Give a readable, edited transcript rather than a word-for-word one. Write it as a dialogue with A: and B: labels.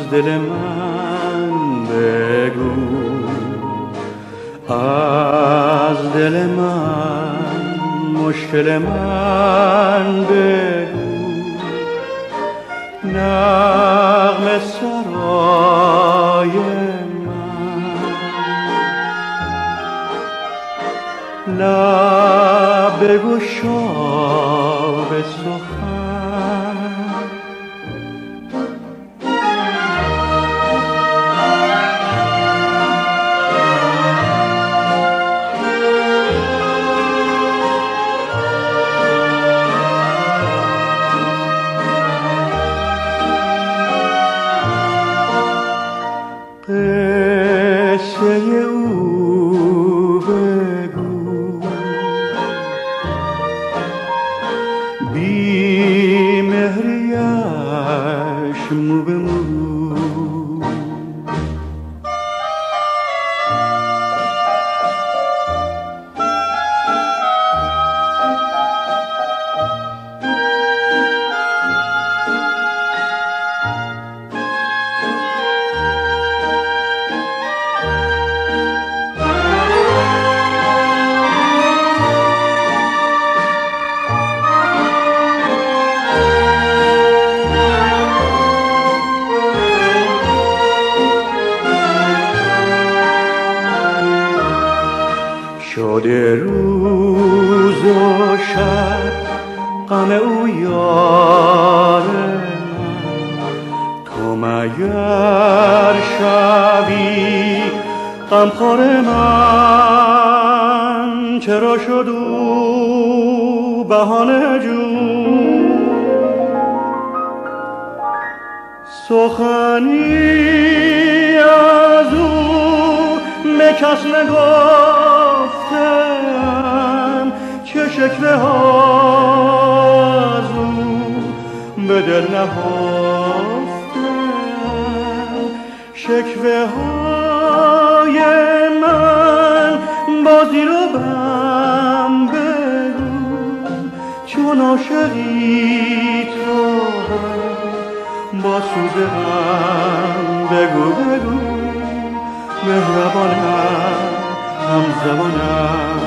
A: دل من بگو، از دل من مشکل من بگو. نغمه سرای من، لب بگشا به سخن. قصه او بگو، بی مهریش مو به مو. شده روز و شب غم او یار من، تو مگر شبی غمخوار من؟ چرا شد او بهانه جو؟ سخنی از او به کس نگفتم، چه شکوه ها از او به دل نهفتم. شکوه های من با زیر و بم بگو، چون عاشقی تو با سوز غم بگو بگو. مهربانم، همزبانم،